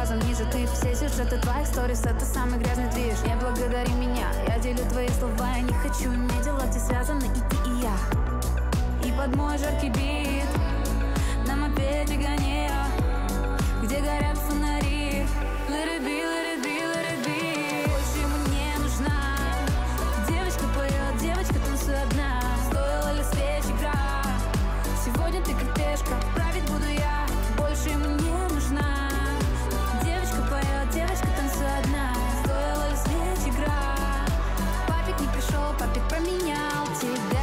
разом ниже. Ты все сюжеты твоих сторис, это самый грязный движ. Не благодари меня, я делю твои слова. Я не хочу иметь дела, где связаны и ты, и я. И под мой жаркий бит на мопеде гоняю, где горят фонари. Let it be, let it be, let it be. Больше ему не нужна. Девочка поет, девочка танцует одна. Стоила ли свеч игра? Сегодня ты как пешка, править буду я. Больше ему не нужна. Девочка поет, девочка танцует одна. Стоила ли свеч игра? Папик не пришел, папик променял тебя.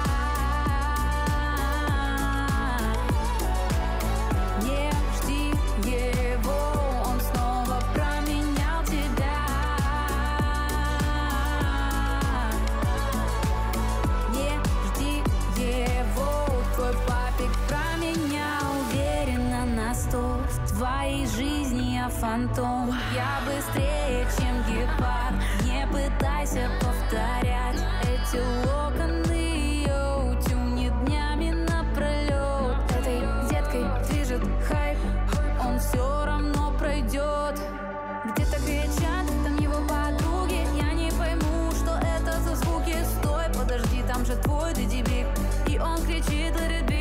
В твоей жизни я фантом. Я быстрее, чем гепард. Не пытайся повторять эти локоны. Йоу, тюни днями напролет. Этой деткой движет хайп, он все равно пройдет. Где-то кричат, там его подруги. Я не пойму, что это за звуки. Стой, подожди, там же твой дедибик. И он кричит, let it be.